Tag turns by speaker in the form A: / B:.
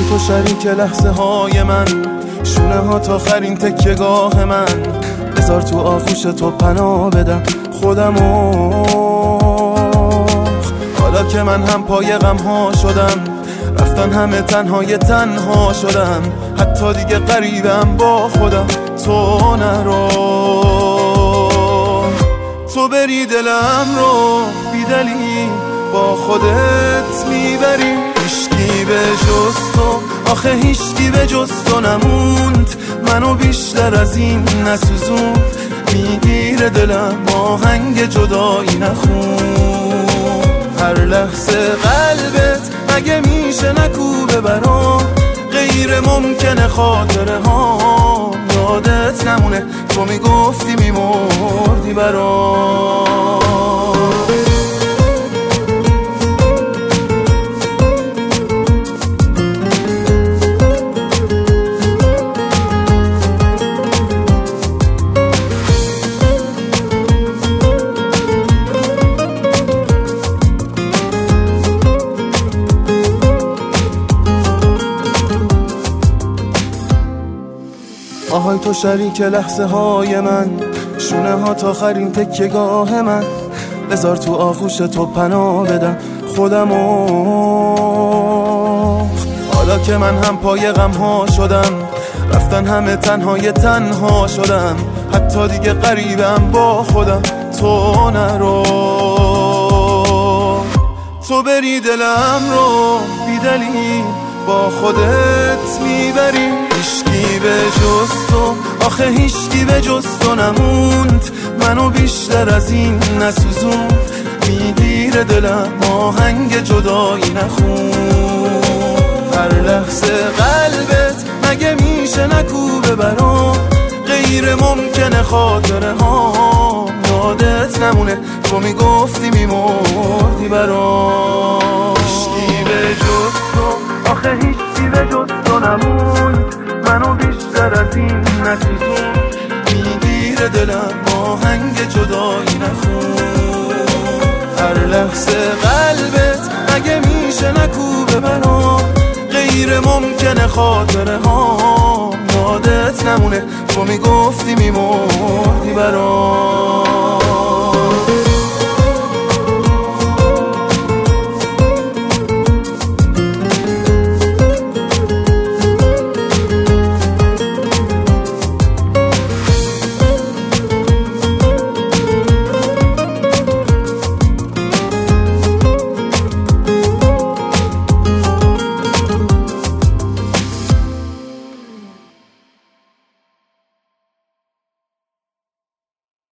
A: تو شریک لحظه های من، شونه ها تا آخرین تکیه‌گاه من. بذار تو آغوش تو پناه بدم خودمو، حالا که من هم پای غم ها شدم، رفتن همه تنها شدم. حتی دیگه غریبم با خودم، تو نرو، تو بری دلم رو بی دلیل با خودت میبری. هیچکی به جز تو، آخه هیچکی به جز تو نموند، منو بیشتر از این نسوزون. میگیره دلم آهنگ جدایی نخون، هر لحظه قلبت مگه میشه نکوبه برام. غیر ممکنه خاطره ها یادت نمونه، تو میگفتی میمردی برام. آهای تو شریک لحظه های من، شونه ها تا آخرین تکیه‌گاه من. بذار تو آغوش تو پناه بدم خودمو، حالا که من هم پای غم ها شدم، رفتن همه تنها شدم. حتی دیگه غریبم با خودم، تو نرو، تو بری دلم رو بی دلیل با خودت میبری. هیچکی به جز تو، آخه هیچکی به جز تو نموند، منو بیشتر از این نسوزون. میگیره دلم آهنگ جدایی نخون، هر لحظه قلبت مگه میشه نکوبه برام. غیر ممکنه خاطره ها یادت نمونه، تو میگفتی میمردی برام. هیچکی به جز تو، آخه هیچکی به جز تو نموند، منو بیشتر از این نسوزون. میگیره دلم آهنگ جدایی نخون، هر لحظه قلبت مگه میشه نکوبه برام. غیر ممکنه خاطره ها یادت نمونه، تو میگفتی میمردی برام.